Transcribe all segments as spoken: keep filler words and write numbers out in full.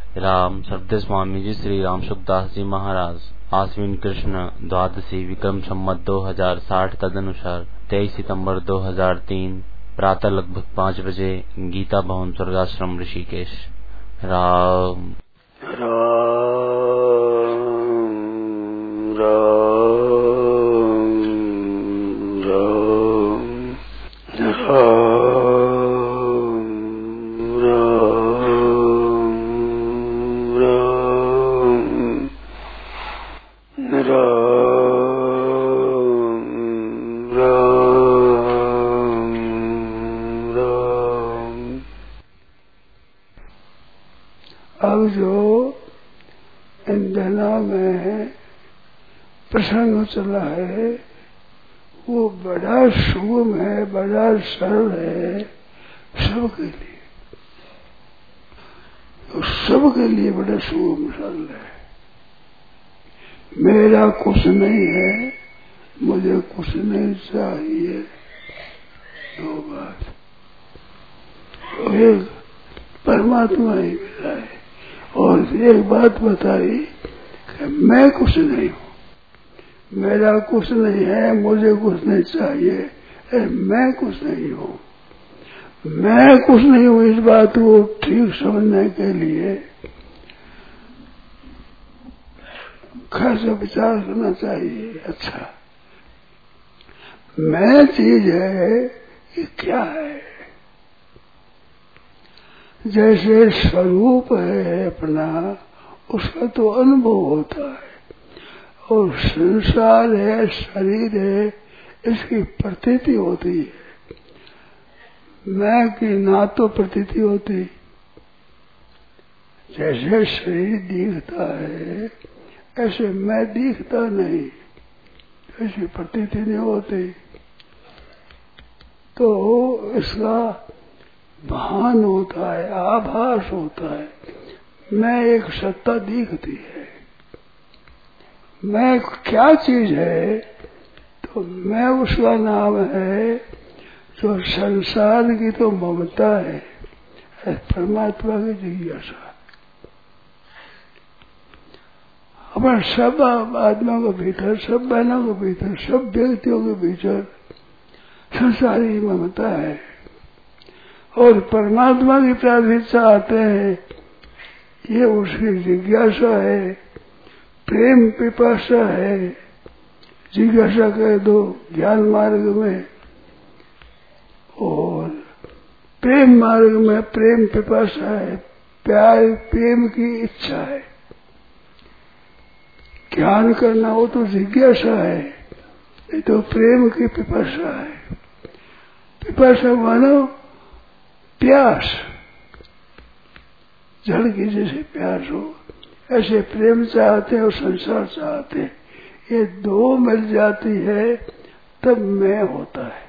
राम शब्द स्वामी जी श्री राम सुखदास जी महाराज आश्विन कृष्ण द्वादशी विक्रम संवत दो हजार साठ तदनुसार तेईस सितंबर दो हजार तीन प्रातः लगभग पाँच बजे गीता भवन स्वर्गाश्रम ऋषिकेश। राम राम राम राम अब जो इन दिनों में प्रसंग चला है वो बड़ा सुगम है, बड़ा सरल है सबके लिए, तो सबके लिए बड़ा सुगम सरल है। मेरा कुछ नहीं है, मुझे कुछ नहीं चाहिए, दो बात। तो एक परमात्मा ही मिला है और एक बात बताई कि मैं कुछ नहीं हूँ, मेरा कुछ नहीं है, मुझे कुछ नहीं चाहिए, मैं कुछ नहीं हूँ। मैं कुछ नहीं हूँ इस बात को ठीक समझने के लिए खासा विचार करना चाहिए। अच्छा, मैं चीज है ये क्या है? जैसे स्वरूप है अपना, उसका तो अनुभव होता है, और संसार है, शरीर है, इसकी प्रतीति होती है। मैं की ना तो प्रतीति होती, जैसे शरीर दिखता है ऐसे मैं दिखता नहीं, ऐसी प्रतीति नहीं होती। तो इसका भान होता है, आभास होता है, मैं एक सत्ता दिखती है। मैं क्या चीज है? तो मैं उसका नाम है जो संसार की तो ममता है, परमात्मा की जिज्ञासा। अपना सब आत्मा के भीतर, सब बहनों के भीतर, सब व्यक्तियों के भीतर संसारी ममता है, और परमात्मा की प्राप्ति चाहते हैं, ये उसकी जिज्ञासा है, प्रेम पिपासा है। जिज्ञासा कह दो ज्ञान मार्ग में, और प्रेम मार्ग में प्रेम पिपासा है, प्यार प्रेम की इच्छा है। ज्ञान करना हो तो जिज्ञासा है, ये तो प्रेम की पिपासा है। पिपासा मानो प्यास, जल की जैसे प्यास हो, ऐसे प्रेम चाहते हैं और संसार चाहते हैं। ये दो मिल जाती है तब मैं होता है।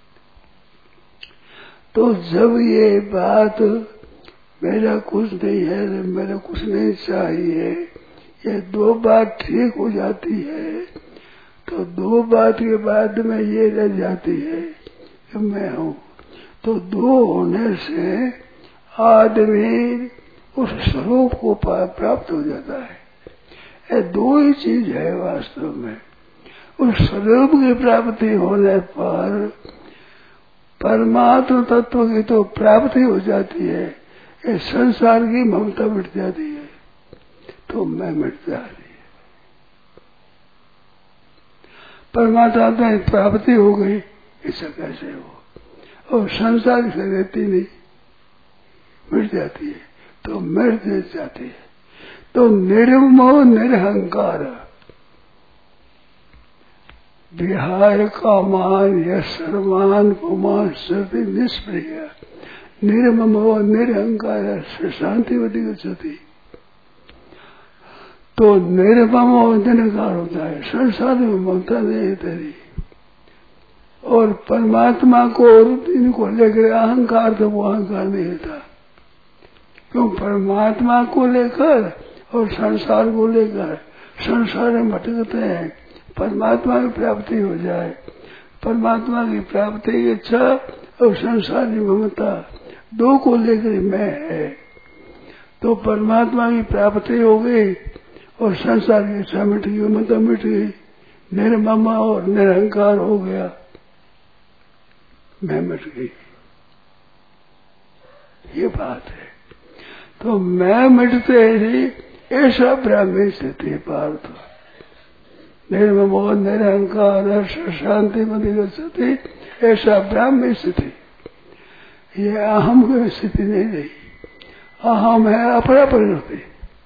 तो जब ये बात मेरा कुछ नहीं है, मेरा कुछ नहीं चाहिए, ये दो बात ठीक हो जाती है, तो दो बात के बाद में ये रह जाती है कि मैं हूँ। तो दो होने से आदमी उस स्वरूप को प्राप्त हो जाता है। ये दो ही चीज है वास्तव में। उस स्वरूप की प्राप्ति होने पर परमात्मा तत्व की तो प्राप्ति हो जाती है, ये संसार की ममता मिट जाती है, तो मैं मिट जाती है। परमात्मा की प्राप्ति हो गई, ऐसा कैसे हो? और संसार से रहती नहीं, मिट जाती है, तो मिट जाती है। तो निर्मोह निरहंकार, विहार कामान यश सर्वमान कुमान सती निष्प्रिय, निर्मोह निरहंकार से शांतिवती गति। तो निर्मोह निरहंकार होता है, संसार में ममता नहीं तेरी, और परमात्मा को और इनको लेकर अहंकार, तो वो अहंकार नहीं था। क्यों? परमात्मा को लेकर और संसार को लेकर संसार में भटकते हैं। परमात्मा की प्राप्ति हो जाए, परमात्मा की प्राप्ति की इच्छा और संसार की ममता, दो को लेकर मैं है। तो परमात्मा की प्राप्ति हो गई और संसार की इच्छा मिट गई, ममता मिट गई, निर्ममा और निरहंकार हो गया, मैं मिट गई। ये बात है। तो मैं मिटते ही ऐसा ब्राह्मी स्थिति पार्थ, निर्ममो निरहंकार शांति मधि स्थिति, ऐसा ब्राह्मी स्थिति। ये अहम की स्थिति नहीं रही। अहम है अपरा प्रकृति,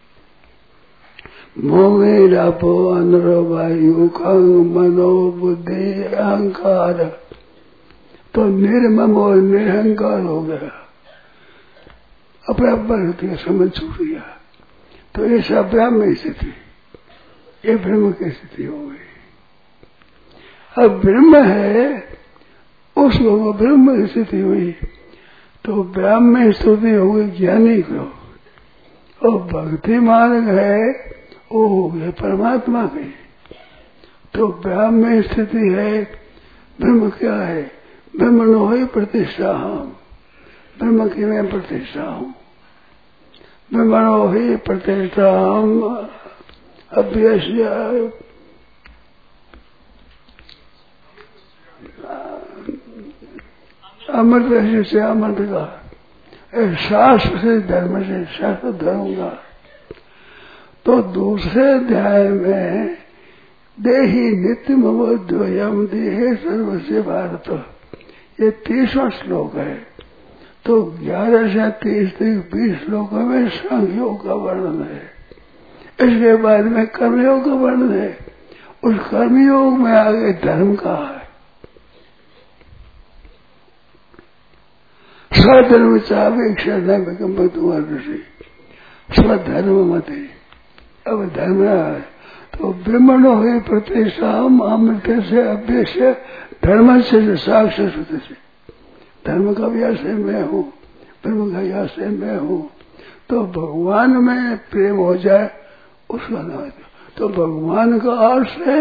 मोमेरापो अनरो वायु खंग मनो बुद्धि अहंकार। तो निर्मम और निरहंकार हो गया, अपरा प्रकृति का समझ छूट गया। तो ऐसा ब्राह्मी स्थिति, ये ब्रह्म की स्थिति हो गई। अब ब्रह्म है, उसको ब्रह्म की स्थिति हुई, तो ब्राह्मी स्तुति हो गई ज्ञानी को, और भक्ति मार्ग है वो हो गया परमात्मा की। तो ब्राह्मी स्थिति है, ब्रह्म क्या है? ब्रह्मणो ही प्रतिष्ठा हम, ब्रह्म की मैं प्रतिष्ठा हूँ। ब्रह्मणो ही प्रतिष्ठा हम अभ्यस्य अमृत से अमृत का, शास्त्र से धर्म से शास्त्र धर्म का। तो दूसरे अध्याय में देही नित्य ममोद्वयम देहे सर्वस्य भारत, ये तीसवा श्लोक है। तो ग्यारह से तीस तक बीस श्लोकों में संयोग का वर्णन है। इसके बाद में कर्मयोग का वर्णन है। उस कर्मयोग में आगे धर्म का है। स्वधर्म चापेक्षा न भगम ऋषि, स्वधर्म मत है। अब धर्म है तो ब्रह्मणो है प्रतिष्ठा अमृत से अभ्यस्य धर्म से साक्षर से, धर्म का भी आश्रय मैं हूँ, ब्रह्म का भी आश्रय मैं हूँ। तो भगवान में प्रेम हो जाए उसका नाम। तो भगवान का आश्रय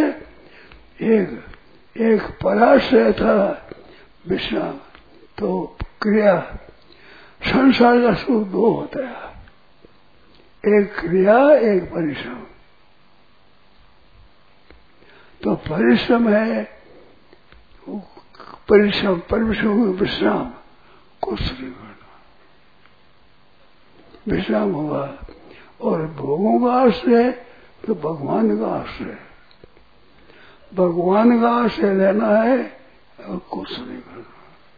एक एक पराश्रय था विश्राम। तो क्रिया संसार का सुख दो होता है, एक क्रिया एक परिश्रम। तो परिश्रम है, परिश्रम परिश्रम विश्राम, कुछ नहीं करना, विश्राम हुआ। और भोगों का आश्रय तो भगवान का आश्रय, भगवान का आश्रय लेना है और कुछ नहीं करना।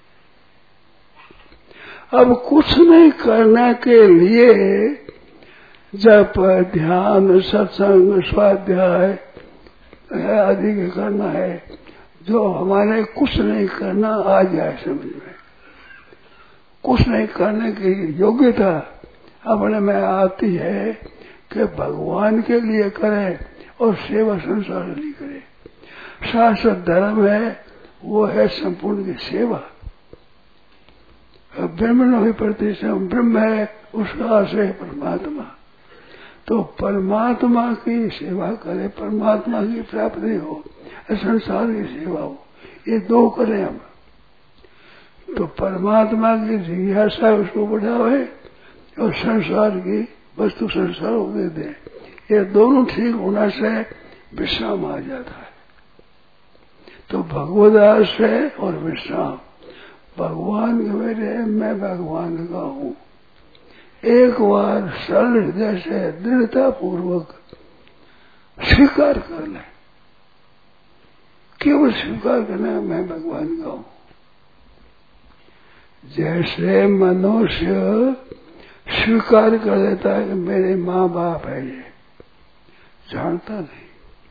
अब कुछ नहीं करने के लिए जप ध्यान सत्संग स्वाध्याय आदि के करना है, जो हमारे कुछ नहीं करना आ जाए समझ में। कुछ नहीं करने की योग्यता अपने में आती है कि भगवान के लिए करे और सेवा संसार के लिए करे। शास्त्र धर्म है वो है संपूर्ण की सेवा। ब्रह्मणो ही प्रतिष्ठा, ब्रह्म है उसका आश्रय परमात्मा। तो परमात्मा की सेवा करे, परमात्मा की प्राप्ति हो, संसार की सेवा हो, ये दो करें हम। तो परमात्मा की जिज्ञासा उसको बढ़ावे और संसार की वस्तु संसार को दे दे। ये दोनों ठीक होना से विश्राम आ जाता है। तो भगवद आश्रय और विश्राम, भगवान के मेरे, मैं भगवान का हूँ। एक बार सरल हृदय से दृढ़ता पूर्वक स्वीकार कर ले, केवल स्वीकार करना मैं भगवान का हूँ। जैसे मनुष्य स्वीकार कर लेता है कि मेरे माँ बाप है, ये जानता नहीं।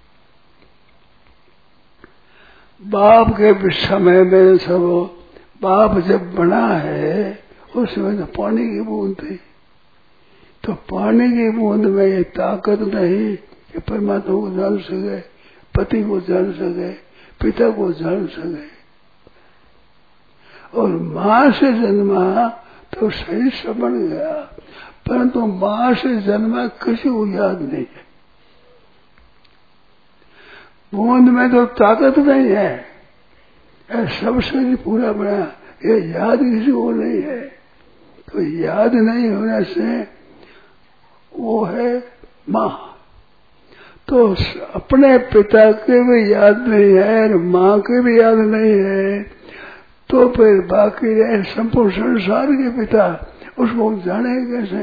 बाप के समय में सब बाप जब बना है उस समय तो पानी की बूंद थी। तो पानी की बूंद में ये ताकत नहीं कि परमात्मा को जान सके, पति को जान सके, पिता को जान सके। और माँ से जन्मा तो सही समझ गया, परंतु माँ से जन्मा किसी को याद नहीं है। बूंद में तो ताकत नहीं है, सब शरीर पूरा बना, ये याद किसी को नहीं है। तो याद नहीं होने से वो है माँ। तो अपने पिता की भी याद नहीं है और माँ की भी याद नहीं है, तो फिर बाकी रहे संपूर्ण संसार के पिता, उसको जाने कैसे?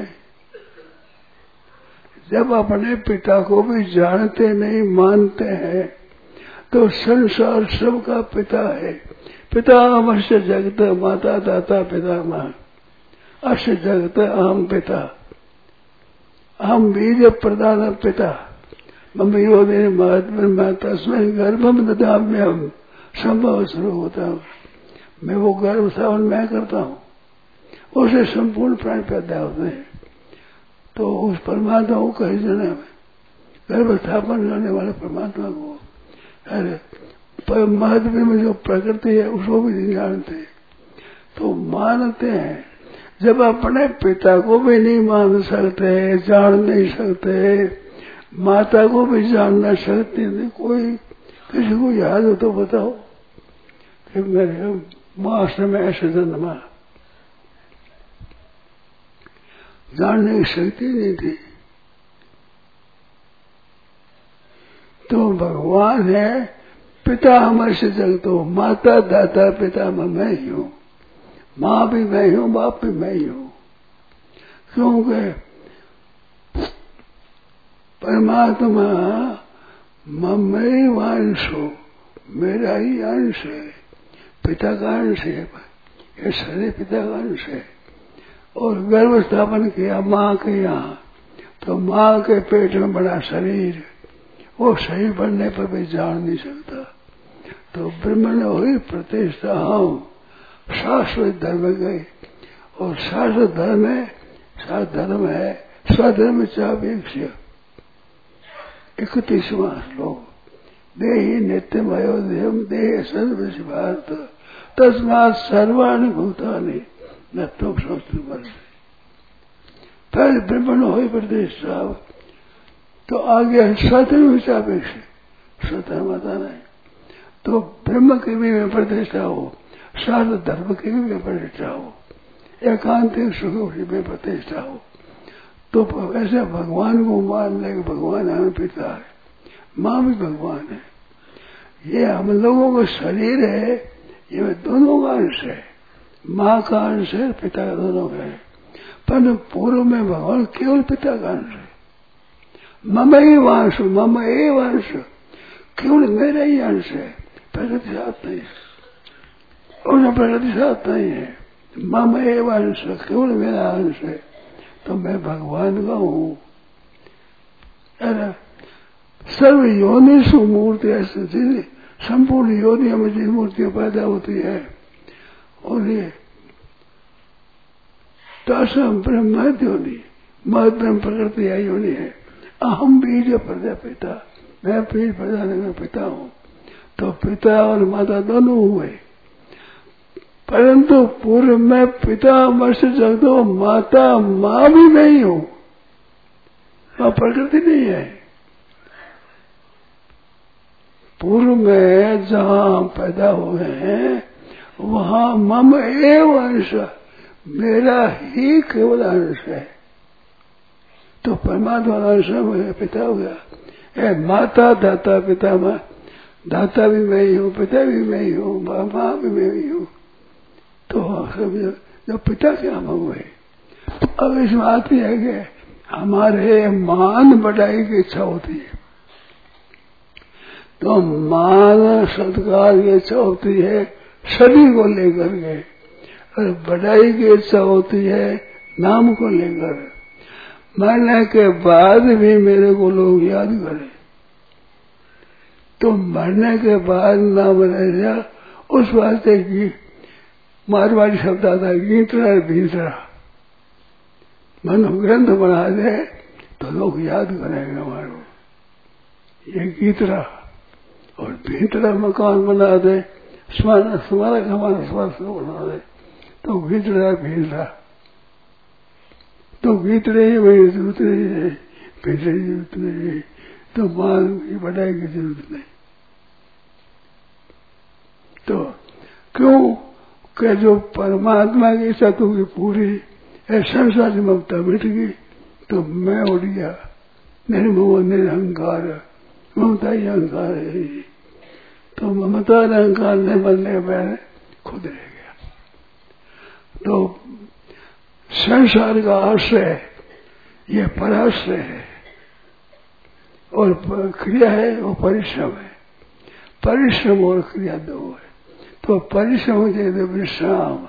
जब अपने पिता को भी जानते नहीं, मानते हैं, तो संसार सबका पिता है। पिता अवश्य जगत माता दाता पिता माँ, अश्य जगत अहम पिता, अहम बीज प्रदान पिता, मम योनि महात्मा तस्मै गर्भम ददाम्यहम् संभव शुरू होता हूँ। मैं वो गर्भ स्थापन मैं करता हूँ, उसे संपूर्ण प्राणी पैदा होते हैं। तो उस परमात्मा को कहीं जाने में गर्भ स्थापन करने वाले परमात्मा को, अरे महत्व में जो प्रकृति है उसको भी नहीं जानते, तो मानते हैं। जब अपने पिता को भी नहीं मान सकते, जान नहीं सकते, माता को भी जानना सकते नहीं, कोई किसी को याद हो तो बताओ कि मेरे मास्टर में ऐसे जन्मा, जानने की शक्ति नहीं थी। तो भगवान है पिता हमारे से जगतो, माता दाता पिता मैं ही हूँ, माँ भी मैं ही हूँ, बाप भी मैं ही हूँ। क्योंकि परमात्मा ममैव अंशो, मेरा ही अंश है, पिता का अंश है, ये सारे पिता का अंश है। और गर्भ स्थापन किया माँ के यहाँ, तो माँ के पेट में बड़ा शरीर, वो शरीर बनने पर भी जान नहीं सकता। तो ब्रह्मण हुई प्रतिष्ठा, हम शाश्वत धर्म गए, और शाश्वत धर्म है, शाश्वत धर्म है स्वधर्म चापेक्ष। इकतीसवां श्लोक, देहि नित्यम अयोध्यम देह सर्व भारत तस्मात् सर्वाणि भूतानि न तुम सोचते बल। पहले ब्रह्मण हो प्रतिष्ठा, तो आगे स्वधर्म चापेक्ष, स्वधर्म नहीं, तो ब्रह्म की भी में प्रतिष्ठा हो, शास्त्र धर्म की भी में प्रतिष्ठा हो, एकांतिक सुख की में प्रतिष्ठा हो। तो ऐसे भगवान को मान ले, भगवान हमें पिता है, माँ भी भगवान है। ये हम लोगों का शरीर है, ये दोनों का अंश है, माँ का अंश है, पिता का दोनों का है। पर पूर्व में भगवान केवल पिता का अंश है। मम ही वंश, मम ए वंश, केवल मेरा ही अंश है, प्रकृति साथ नहीं, और प्रकृति साथ नहीं है। मम ए वंश, केवल मेरा अंश है, तो मैं भगवान का हूँ। सर्व योनिषु मूर्ति ऐसे संपूर्ण योनियों में जिन मूर्तियां पैदा होती है, और ये तासम ब्रह्म योनि, मत ब्रह्म प्रकृति योनि है। अहम बीज प्रजापिता, मैं बीज प्रजाने का पिता हूँ। तो पिता और माता दोनों हुए, परंतु पूर्व में पिता मर्ष जग दो, माता माँ भी नहीं हूँ, वह प्रकृति नहीं है। पूर्व में जहाँ पैदा हुए हैं वहाँ मम एव अंश, मेरा ही केवल अंश है। तो परमात्मा अंश में पिता हो गया। ए माता दाता पिता माँ, दाता भी मैं ही हूँ, पिता भी मैं ही हूँ, माँ भी मैं ही हूँ। तो समझो जो पिता के हम हुए। अब इसमें आती है कि हमारे मान बढ़ाई की इच्छा होती है, तो मान सत्कार की इच्छा होती है शरीर को लेकर के, और बढ़ाई की इच्छा होती है नाम को लेकर। मरने के बाद भी मेरे को लोग याद करें, तो मरने के बाद नाम रह जा, उस वास्ते की मारवाड़ी शब्द आता है गीतरा भीतरा, मनो ग्रंथ बना दे तो लोग याद करेंगे हमारे। ये गीतरा और भीतरा मकान बना दे, स्मारक स्मारक हमारा स्मारक बना दे, तो गीतरा भीतरा, तो गीतरे ही मेरी जरूरत नहीं है, भीतरे की जरूरत नहीं है, तो मान की बढ़ाई की जरूरत नहीं। तो क्यों कि जो परमात्मा की इच्छा की पूरी है, संसार की ममता मिट गई, तो मैं उड़ गया, निर्मोह निरहंकार, ममता ही अहंकार है। तो ममता अहंकार ने बनने में खुद रह गया। तो संसार का आश्रय ये पराश्रय है, और क्रिया है वो परिश्रम है। परिश्रम और क्रिया दो है। तो परिश्रम के लिए विश्राम,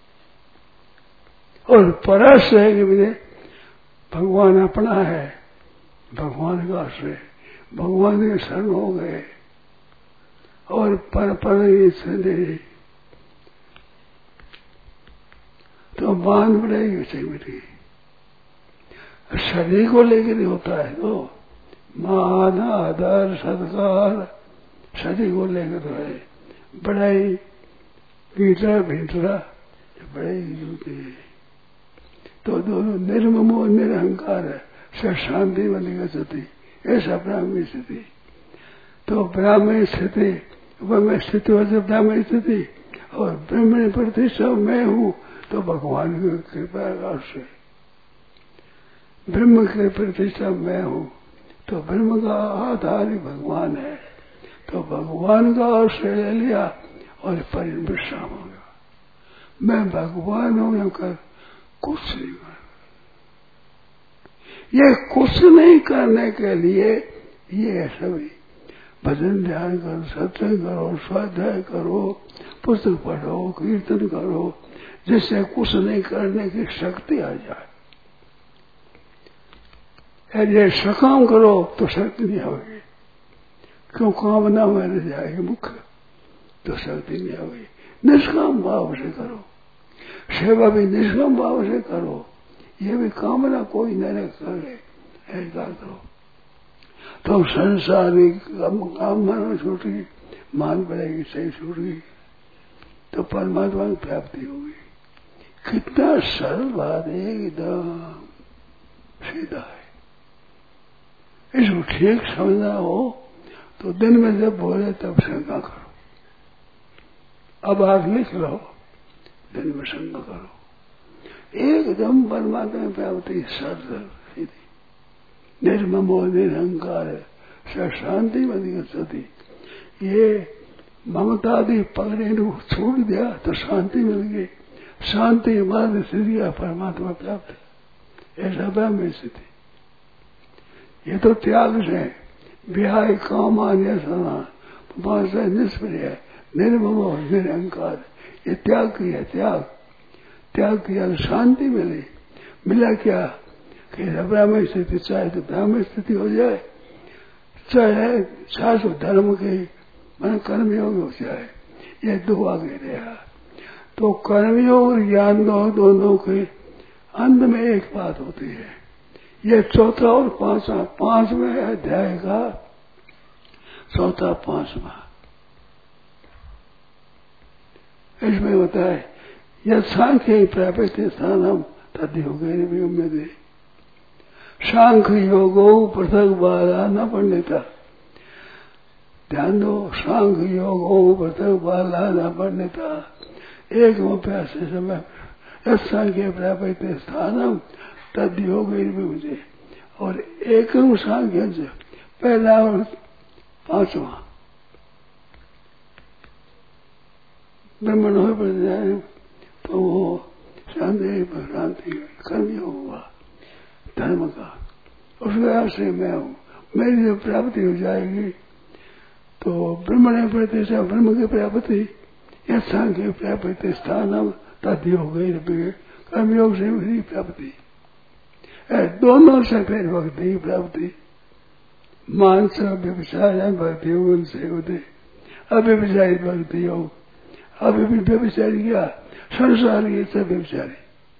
और पराश्रय के लिए भगवान अपना है, भगवान का आश्रय, भगवान के शरण हो गए और पर पर दे तो बांध पड़ेगी उसे मिलेगी। शरीर को लेकर होता है तो मान आदर सत्कार शरीर को लेकर तो है। बड़ाई गीतरा भीतरा बड़ाई होती है। तो दोनों निर्ममो निरहंकार है, शांति वाली स्थिति, ऐसा ब्राह्मी स्थिति। तो ब्राह्मणी स्थिति वह स्थिति वैसे ब्राह्मणी स्थिति, और ब्रह्मणी प्रतिष्ठा मैं हूँ तो भगवान की कृपा से ब्रह्म की प्रतिष्ठा मैं हूँ, तो ब्रह्म का आधार ही भगवान है। तो भगवान का आश्रय ले लिया और परिश्रम हो गया। मैं भगवान हूँ कर कुछ नहीं कर, ये कुछ नहीं करने के लिए ये सभी भजन ध्यान करो, सत्संग करो, स्वाध्याय करो, पुस्तक पढ़ो, कीर्तन करो, जिससे कुछ नहीं करने की शक्ति आ जाए। ये सकाम करो तो शक्ति नहीं होगी, क्यों कामना में रह जाएगी मुख्य, तो शक्ति नहीं होगी। निष्काम भाव से करो, सेवा भी निष्काम भाव से करो, ये भी कामना कोई न करे, ऐसा करो तो संसारिक कामना छूट गई, मान पड़ेगी, सही छूट गई, तो परमात्मा की प्राप्ति होगी। कितना सरल बात है, एकदम सीधा है। इसको ठीक समझना हो तो दिन में जब बोले तब शंका करो। अब आप लिख लो, दिन में शंका करो, एकदम परमात्मा में प्राप्ति सरल सीधी, निर्ममो निरहंकार शांति बनी सती। ये ममता दी पकड़े छोड़ दिया तो शांति मिल गई, शांति बाद स्थिति परमात्मा प्राप्त, ऐसा ब्रह्म स्थिति। ये तो त्याग से विहाय काम आने सना निष्प्रिय निर्ममो निरहंकार, ये त्याग किया, त्याग त्याग किया तो शांति मिली। मिला क्या कि ब्राह्मण स्थिति चाहे तो ब्राह्मण स्थिति हो जाए, चाहे शास्त्र धर्म के मन कर्मयोग हो जाए, ये दो आगे रहा। तो कर्मयोग और ज्ञान दो दोनों के अंत में एक बात होती है। ये चौथा और पांचवा, पांचवें अध्याय का चौथा पांचवा, इसमें होता है यह सांख्य प्राप्त स्थान हम तद्योग में सांख्य योगो पृथक बाला न पंडिता। ध्यान दो, सांख्य योगो पृथक बाला न पंडिता, एक अभ्यास समय सांख्य प्राप्त स्थान तद्योग मुझे, और एकम सांख्य से पहला और पांचवा ब्रह्मण हो पड़ जाए तो वो शांति शांति कर्म हुआ धर्म का, उसके आश्रय मैं हूँ, मेरी जब प्राप्ति हो जाएगी तो ब्रह्मण प्रतिष्ठा ब्रह्म की प्राप्ति या सांख्य प्राप्ति स्थान तद्योग कर्मयोग से मेरी प्राप्ति, दोनों से फिर भक्ति की प्राप्ति। मानस व्यवसाय भक्ति योग से होते, अव्यवसायी भक्ति योग, अभी भी व्यवचारी क्या संसार की इच्छा व्यवचारी,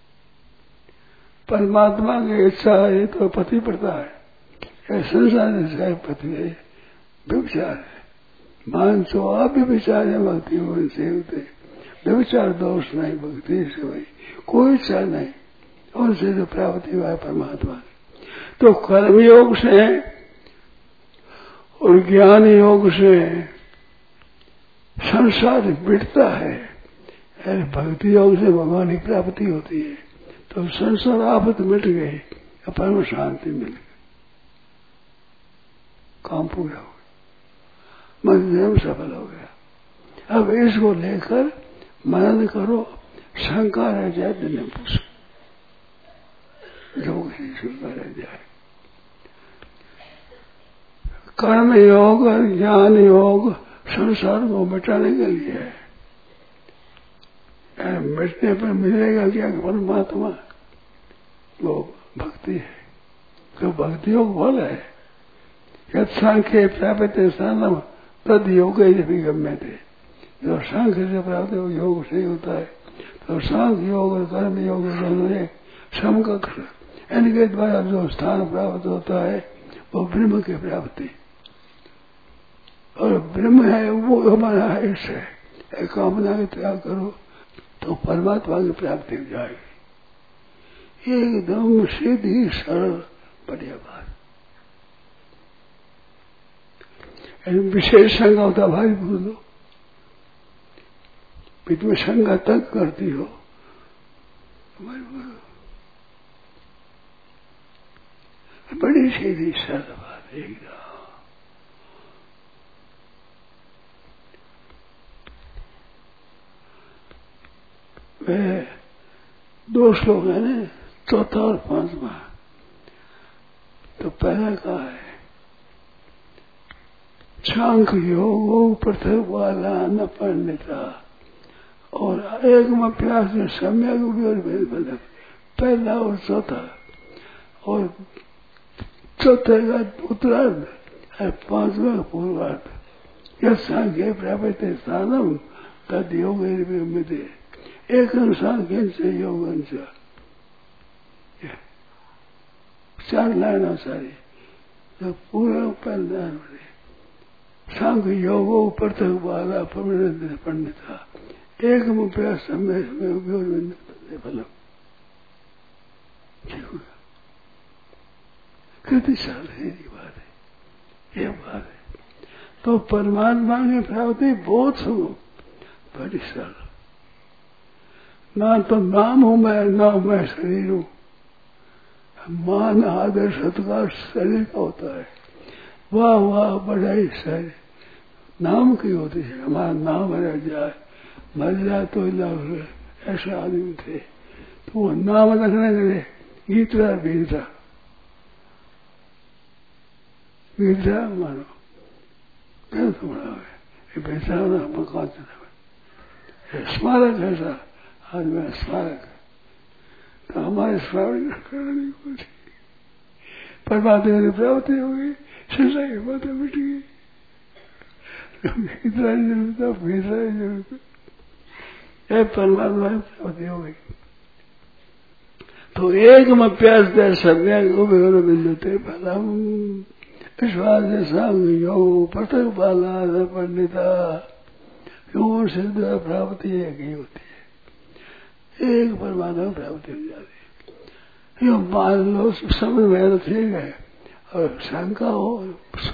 परमात्मा की इच्छा है तो पति पड़ता है, संसार इच्छा पति है व्यवचार है। मानसो अव्यवचार है भक्ति योग से होते, व्यवचार दोष नहीं, भक्ति से भाई कोई इच्छा नहीं, उनसे जो प्राप्ति हुआ है परमात्मा। तो कर्मयोग से और ज्ञान योग से संसार मिटता है, भक्ति योग से भगवान की प्राप्ति होती है। तो संसार आफत मिट गई, परम शांति मिल गई, काम पूरा हो गया, मन सफल हो गया। अब इसको लेकर मनन करो, शंका रह जाए तो नहीं पूछो, जो किसी शंका रह जाए। कर्म योग ज्ञान योग संसार को मिटाने के लिए है, मिटने पर मिलेगा क्या परमात्मा? वो भक्ति है, तो भक्ति योग बोल है। यद सांख्य प्राप्त स्थानम तद योग भी गम्य थे, जो सांख्य से प्राप्त योग से होता है, तो सांख्य योग और कर्म योग दोनों समकक्ष, इनके द्वारा जो स्थान प्राप्त होता है वो ब्रह्म की प्राप्ति, और ब्रह्म है वो हमारा आयुष है। कामना के त्याग करो तो परमात्मा की प्राप्ति हो जाएगी, एकदम सीधी सरल बढ़िया बात। विशेष शंका होता भाई बोलो, तुम शंका तक करती हो, भाई बोलो, बड़ी सीधी सरल बात एकदम। वे दो श्लोक है ना, चौथा और पांचवा। तो पहला कहा है सांख योग पृथक वाला न पंडिता, और एक में प्यास में सम्यक मतलब पहला और चौथा, और चौथे का उत्तरार्ध और पांचवा का पूर्वार्ध। यह सांख्य प्राप्त स्थानम तद योग मिले, एक सांख्य से योग से चार लाइन सारी, तो पूरा पहला सांख्य योग पृथक वाला पंडिता एक मुप्या समय समय फलम। कितनी साल है ये बात है, ये बात है। तो परमात्मा की प्राप्ति बहुत सुनो, बड़ी सरल। ना तो नाम हूं मैं, ना मैं शरीर हूं। मान आदर सत्कार शरीर का होता है, वाह वाह बढ़ाई शरीर नाम की होती है। हमारा नाम रह जाए, मर जाए तो इलाज, ऐसे आदमी थे। तो वो नाम रखने के लिए गीतरा बीतरा बीतरा मानो क्या थोड़ा है बेचा मकान चला, स्मारक ऐसा आज मैं स्मारक, तो हमारे स्मारक करने को परमात्मा की प्राप्ति हो गई, संसार की बातें मिट गई, इतना ही जरूरत था, भीतरा ही जरूरत है, परमात्मा की प्राप्ति हो गई। तो एक में प्यास दे सम्यक उभयोर बिंदुते फलम, विश्वास संग योग पृथक बाला पंडिता, योग सिद्ध प्राप्ति एक ही होती है, एक परमात्मा प्राप्ति हो जाती है। यो मान लो समझ में ठीक है, और शंका हो,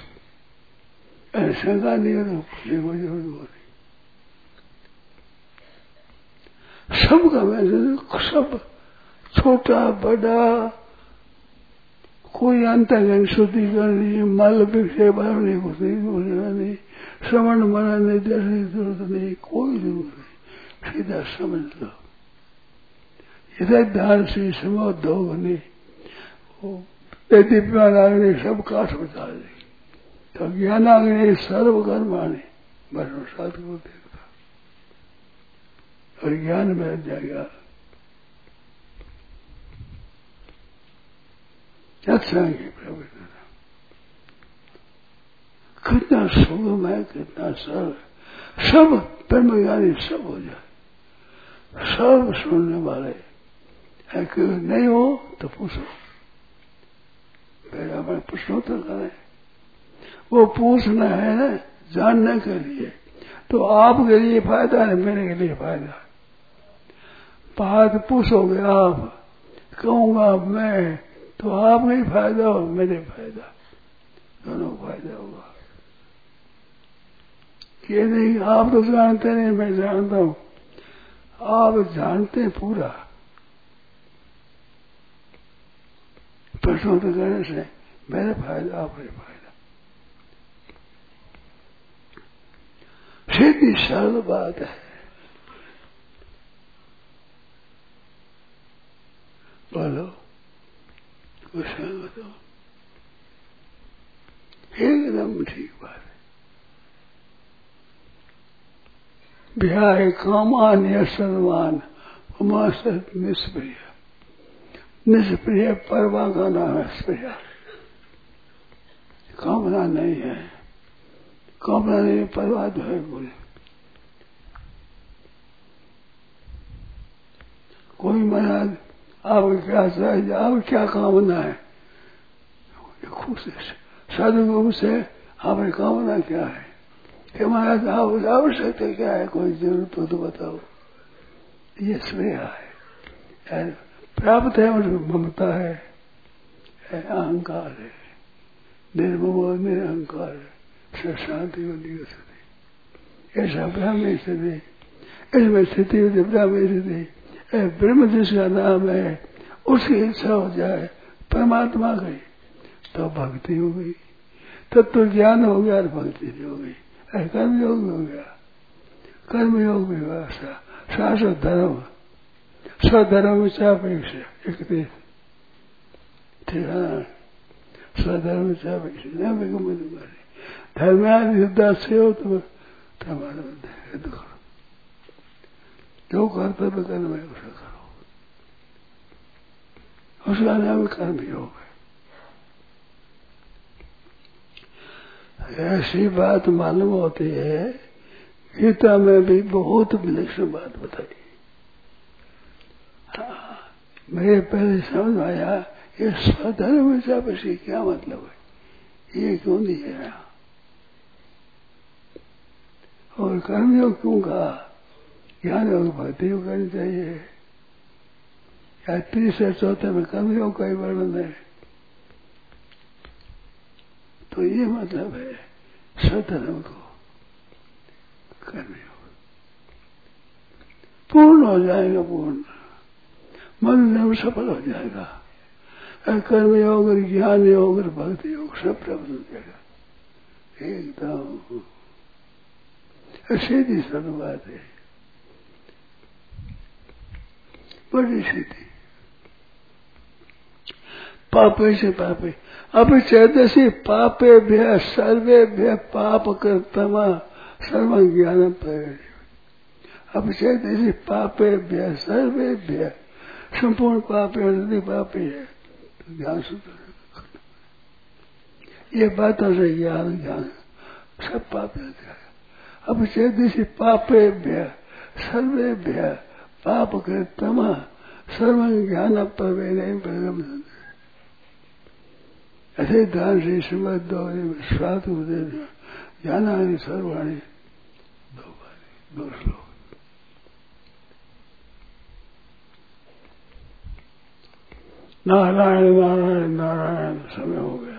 शंका नहीं हो तो कोई जरूरत हो नहीं। सबका मैं सब छोटा बड़ा कोई अंतर्गन शुद्धि करनी, मल विषय भरने को नहीं, श्रवण मनन नहीं, जैसे जरूरत नहीं, कोई जरूरत नहीं, सीधा समझ लो। इधर ध्यान से समझ दो नहीं, दिव्यानाग्नि सब काट बचा दे, तो ज्ञानाग्नि सर्वकर्माणी बस साथ को देखता और ज्ञान में जाएगा। अच्छा है प्रभु, कितना सुगम है, कितना सरल, सब ब्रह्मज्ञानी सब हो जाए, सब सुनने वाले है कि नहीं हो तो पूछो, मेरा मैं प्रश्नोत्तर करें। वो पूछना है ना जानने के लिए, तो आपके लिए फायदा है, मेरे के लिए फायदा। बात पूछोगे आप, कहूंगा मैं, तो आप नहीं फायदा हो, मेरे फायदा, दोनों फायदा होगा। ये नहीं आप तो जानते नहीं, मैं जानता हूं, आप जानते पूरा, प्रश्नोत्तर करने से मेरा फायदा आपने फायदा। सीधी सरल बात है। बोलो कुछ बताओ। एकदम ठीक बात है। ब्याह कामान या सलमान हमारा निष्प्रिय निष्प्रिय परवा का नाम है स्प्रिय। कामना नहीं है, कामना नहीं परवा तो है बोले। कोई मना आप क्या चाहिए, आप क्या कामना है, खुश है सदगुरु से हमारी कामना क्या है कि महाराज आप आवश्यकता क्या है, कोई जरूरत हो तो बताओ। ये स्प्रिय है, प्राप्त है उनमें ममता है, है अहंकार है, निर्ममो निरहंकार है, शांति होती हो सकती। ऐसा ब्राह्मण स्थिति, इसमें स्थिति होती ब्राह्मण स्थिति, ब्रह्म जिसका नाम है उसकी इच्छा हो जाए परमात्मा की तो भक्ति हो गई, तत्व ज्ञान हो गया और भक्ति भी हो गई, कर्म योग हो गया, कर्म योग भी हुआ। शाश्वत धर्म स्वधर्म चापेक्ष एक ठीक है, स्वधर्म चापेक्ष धर्म युद्धा से हो तो तुम्हारा दुख जो कर्तव्य कर्म है उसे करो, उसका नाम कर्म योग है। ऐसी बात मालूम होती है, गीता में भी बहुत विलक्षण बात बताई। हाँ, मेरे पहले समझ आया ये स्वधर्म चापेक्ष क्या मतलब है, ये क्यों नहीं है और कर्मयोग क्यों कहा, ज्ञान योग भक्ति योग करनी चाहिए, या तीसरे चौथे में कर्मयोग का ही वर्णन है। तो ये मतलब है स्वधर्म को कर्मयोग पूर्ण हो जाएगा, पूर्ण मन सफल हो जाएगा। कर्मयोग और ज्ञान योग और भक्ति योग सब प्राप्त हो जाएगा एकदम। सीधी सरल बात है, बड़ी सीधी। पापे से पापे अब चैतसी पापे भ्य सर्वे भ्य पाप कर्तमा सर्व ज्ञान पर। अब चैतसी पापे भ्य सर्वे भ्य संपूर्ण पाप है, पापी है तो ज्ञान सूत्र ये बातों से ज्ञान ज्ञान सब पाप रहता है। अब चैतसी पापे भ्य सर्वे भ्य पाप कृतमा सर्व ज्ञान पर नहीं। ऐसे ध्यान से श्रीमद दो स्वाद ज्ञानानि सर्वाणी दो बारी दो श्लोक। नारायण नारायण नारायण समय हो गया।